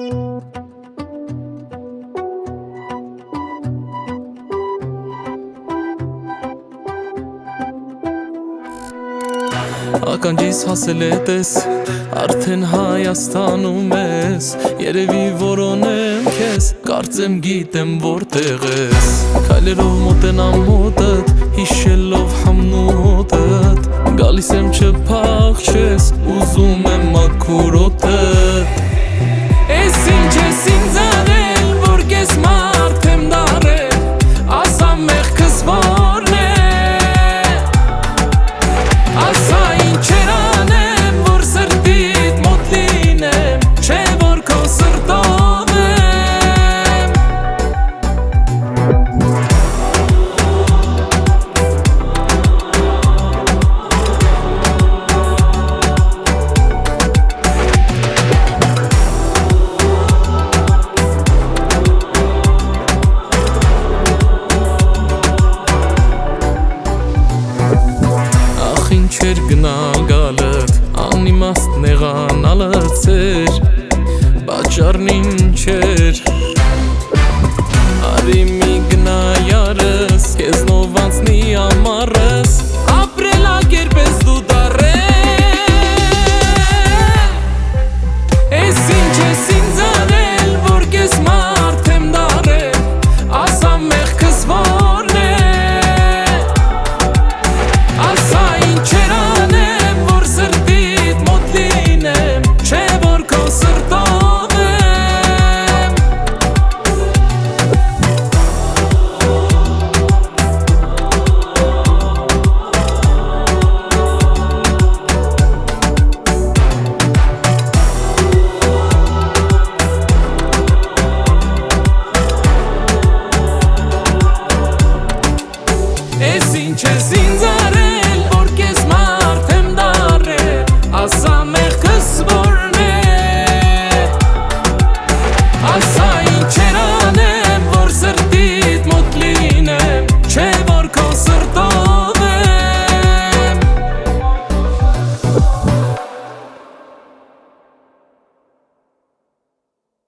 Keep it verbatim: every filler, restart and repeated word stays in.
Ականջիս հասել է տես, արդեն Հայաստանում ես, երևի որոնեմ քեզ, կարծեմ գիտեմ որտեղ ես, քայլերով մոտենամ մոտդ, հիշելով համնոտդ, գալիս եմ չփախչես, ուզում եմ մաքուր օդդ, ես ինչ ես ինձ արել, որ կես մարդ եմ դարել, ասա մեղքս որն է, ասա Չեր գնալ գալդ, անիմաստ նեղանալդ ծեր, բաճարն ինչ էր, արի մի գնա յարս, կեզնով անցնի ամարս, ապրելակերպ ես դու դարել, ես ինչ ես ինձ արել, որ կես մարդ եմ դարել, ասա մեղքս որն է, ասա Ես ինչ ես ինձ